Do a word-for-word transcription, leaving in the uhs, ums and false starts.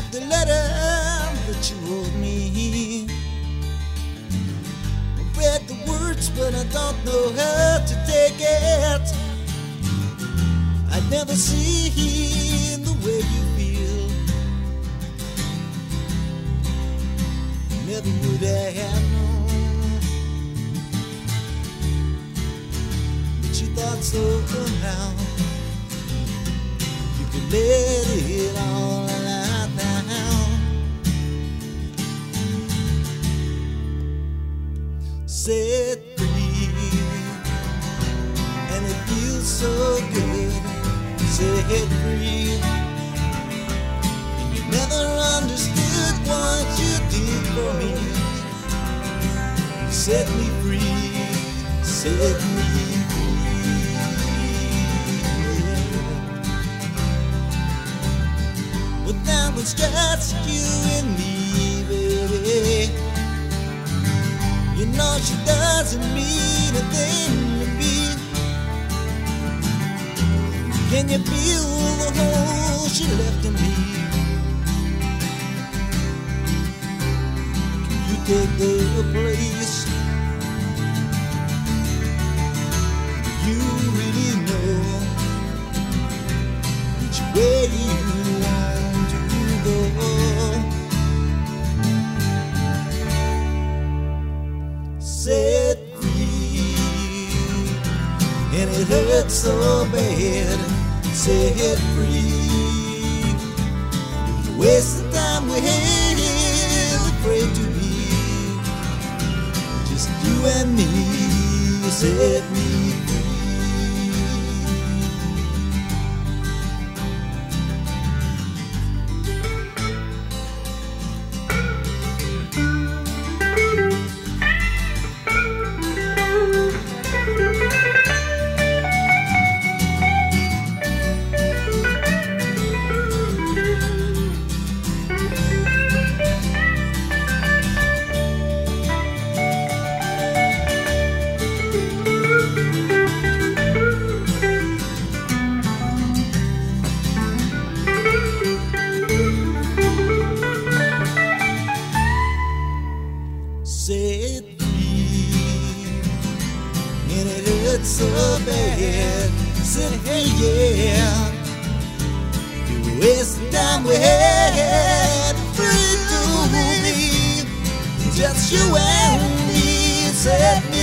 the letter that you wrote me. I read the words, but I don't know how to take it. I'd never seen the way you feel. Never would I have known. But you thought somehow you could let it all out now. Set free, and it feels so good. Set free, and you never understood what you did for me. You set me free, set me free. But now it's just you and me, baby. You know she doesn't mean a thing to me. Can you feel the hole she left in me? Can you take the place? Do you really know which way you want to go? Set free, and it hurts so bad. Set free, you waste the time we had, afraid to be just you and me. Set me free. Set free, and it hurts so bad. Set free, yeah. You waste the time we had, free to be just you and me. Set me